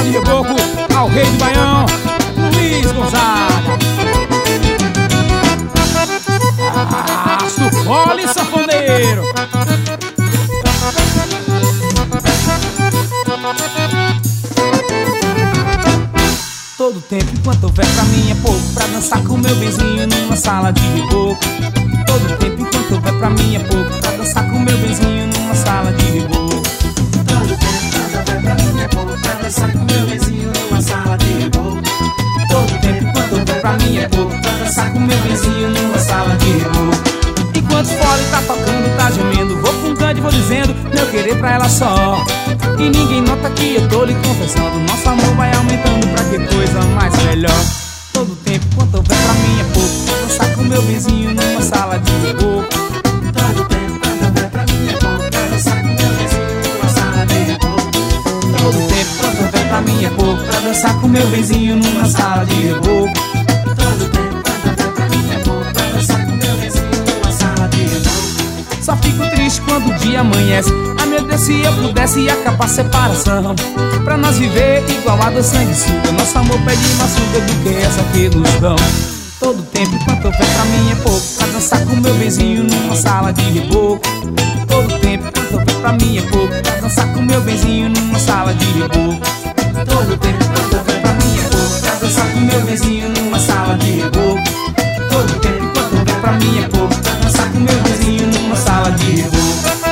de reboco, ao rei do Baião, Luiz Gonzaga. Sucole sanfoneiro. Todo tempo enquanto houver pra mim é pouco, pra dançar com meu benzinho numa sala de reboco. Todo tempo enquanto houver pra mim é pouco, pra dançar com meu benzinho numa sala de reboco. Todo tempo enquanto houver pra mim é pouco, pra dançar com meu benzinho numa sala de reboco. Todo tempo enquanto houver pra mim é pouco, pra dançar com meu benzinho numa sala de reboco. Enquanto o fole tá tocando, tá gemendo, vou fungando e vou dizendo meu querer pra ela só. E ninguém nota que eu tô lhe confessando, nosso amor vai aumentando, pra que coisa mais melhor. Todo tempo enquanto houver pra mim é pouco, pra dançar com meu benzinho numa sala de reboco. Todo tempo enquanto houver pra mim é pouco, pra dançar com meu benzinho numa sala de reboco. Todo tempo enquanto houver pra mim é pouco, pra dançar com meu benzinho numa sala de reboco. Todo tempo enquanto houver pra mim é pouco, pra dançar com meu benzinho numa sala de reboco. Só fico triste quando o dia amanhece. Ai meu Deus, se eu pudesse acabar a separação, pra nós viver igual a dois sanguessuga. Nosso amor pede mais suga do que essa que nos dão. Todo tempo enquanto houver pra mim é pouco, pra dançar com meu benzinho numa sala de reboco. Todo tempo enquanto houver pra mim é pouco, pra dançar com meu benzinho numa sala de reboco. Todo tempo enquanto houver pra mim é pouco, pra dançar com meu benzinho numa sala de reboco. Todo tempo enquanto houver pra mim é pouco, pra dançar com meu benzinho numa sala de reboco.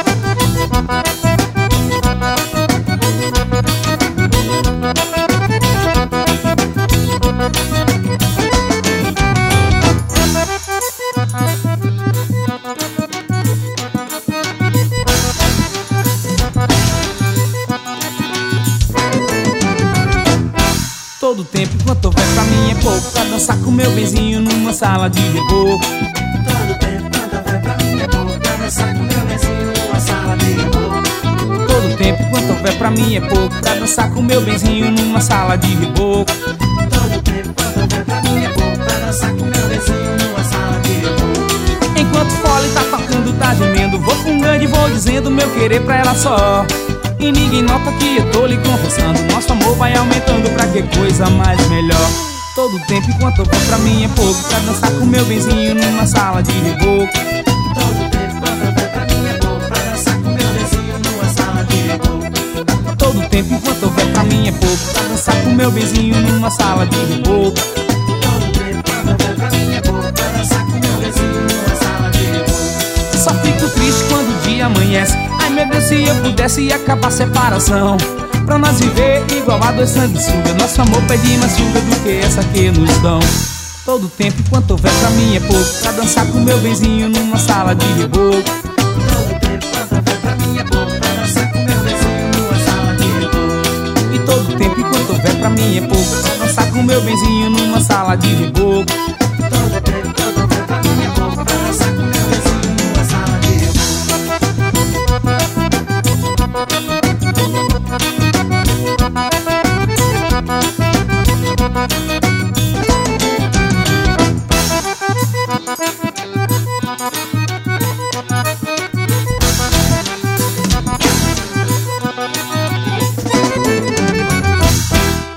Todo tempo enquanto houver pra mim é pouco, pra dançar com meu benzinho numa sala de reboco. Todo tempo enquanto houver pra mim é pouco, pra dançar com meu benzinho numa sala de reboco. Todo tempo enquanto houver pra mim é pouco, pra dançar com meu benzinho numa sala de reboco. Todo tempo enquanto houver pra mim é pouco, pra dançar com meu benzinho numa sala de reboco. Enquanto o fole tá tocando, tá gemendo, vou fungando e vou dizendo meu querer pra ela só. E ninguém nota que eu tô lhe confessando, nosso amor vai aumentando, pra que coisa mais melhor. Todo tempo enquanto houver pra mim é pouco, pra dançar com meu benzinho numa sala de reboco. Todo tempo enquanto houver pra mim é pouco, pra dançar com meu benzinho numa sala de reboco. Todo tempo enquanto houver pra mim é pouco, pra dançar com meu benzinho numa sala de reboco. Todo tempo enquanto houver pra mim é pouco, pra dançar com meu benzinho numa sala de reboco. Só fico triste quando o dia amanhece. Ai meu Deus, se eu pudesse acabar a separação, pra nós viver igual a dois sanguessuga. Nosso amor pede mais suga do que essa que nos dão. Todo tempo enquanto houver pra mim é pouco, pra dançar com meu benzinho numa sala de reboco. Todo tempo enquanto houver pra mim é pouco, pra dançar com meu benzinho numa sala de reboco. E todo tempo enquanto houver pra mim é pouco, pra dançar com meu benzinho numa sala de reboco. Todo tempo